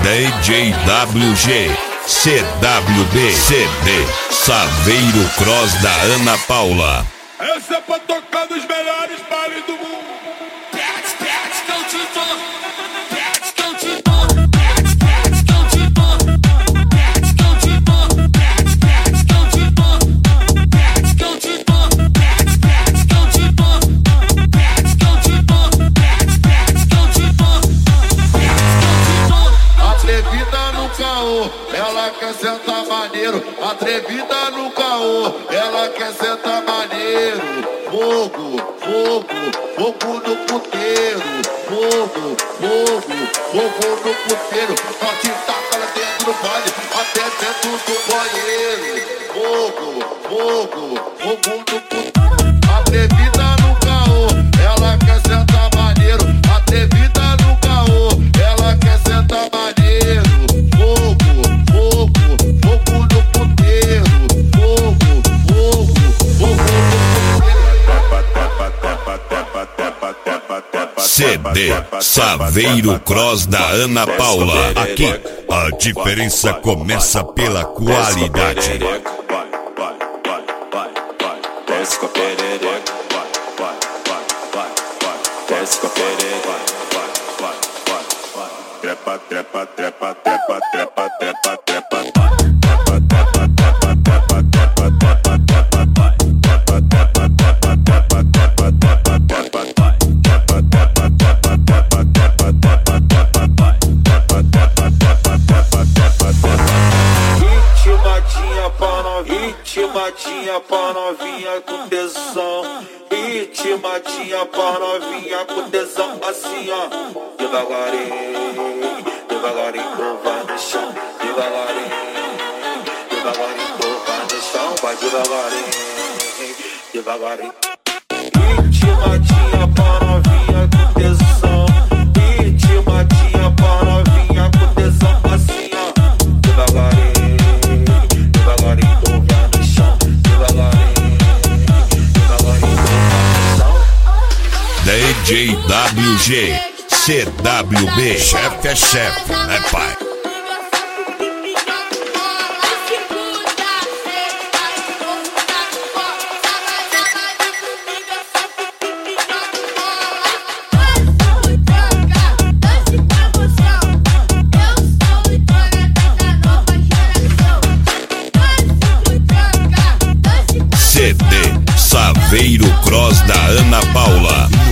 DJ WG, CWB, CD, Saveiro Cross da Ana Paula. Essa é pra tocar nos melhores bailes do mundo. Atrevida no caô, ela quer sentar maneiro. Atrevida no caô, ela quer sentar maneiro. Fogo, fogo, fogo no puteiro. Fogo, fogo, fogo no puteiro. Nós te taca lá dentro do baile, até dentro do banheiro. Fogo, fogo, fogo no puteiro. Atrevida no caô, ela quer sentar maneiro. Atrevida no caô, ela quer sentar maneiro. Fogo, fogo, fogo no puteiro. Fogo, fogo, fogo no puteiro. CD, Saveiro Cross da Ana Paula. Aqui, a diferença começa pela qualidade. Desce com a perereca, desce com a perereca, trepa, trepa, trepa, trepa, trepa, trepa, trepa. Ritmadinha pra novinha com tesão. Ritmadinha pra novinha com tesão. Assim ó, devagarinho, devagarinho, curva no chão. Devagarinho, devagarinho, curva no chão. Vai devagarinho, devagarinho. Ritmadinha pra novinha com tesão. Ritmadinha pra novinha com tesão. Assim ó, devagarinho. DJ WG, CWB, chefe é chefe, né pai? CD, Saveiro Cross da Ana Paula.